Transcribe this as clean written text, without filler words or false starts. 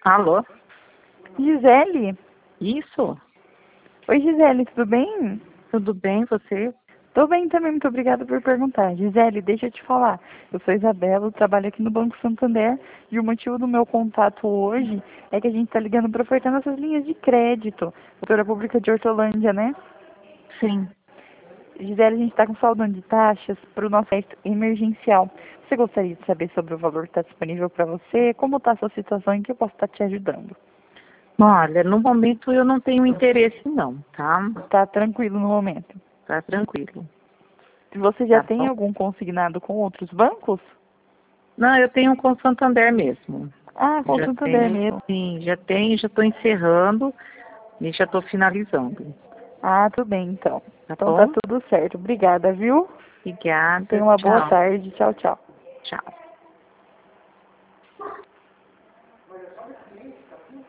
Alô? Gisele? Isso? Oi, Gisele, tudo bem? Tudo bem, você? Tô bem também, muito obrigada por perguntar. Gisele, deixa eu te falar. Eu sou Isabela, eu trabalho aqui no Banco Santander e o motivo do meu contato hoje é que a gente está ligando para ofertar nossas linhas de crédito. Doutora Pública de Hortolândia, né? Sim. Gisele, a gente está com saldão de taxas para o nosso crédito emergencial. Você gostaria de saber sobre o valor que está disponível para você? Como está a sua situação e que eu posso estar te ajudando? Olha, no momento eu não tenho interesse não, tá? Tá tranquilo no momento. Tá tranquilo. Você já Tá tem bom? algum consignado com outros bancos? Não, eu tenho com o Santander mesmo. Ah, com o Já Santander tenho, mesmo. sim, já tenho, já estou encerrando e já estou finalizando. Ah, tudo bem, então. Tá Então tá bom? tudo certo. Obrigada, viu? Obrigada, Tenha uma boa tchau. tarde. Tchau, tchau. Tchau.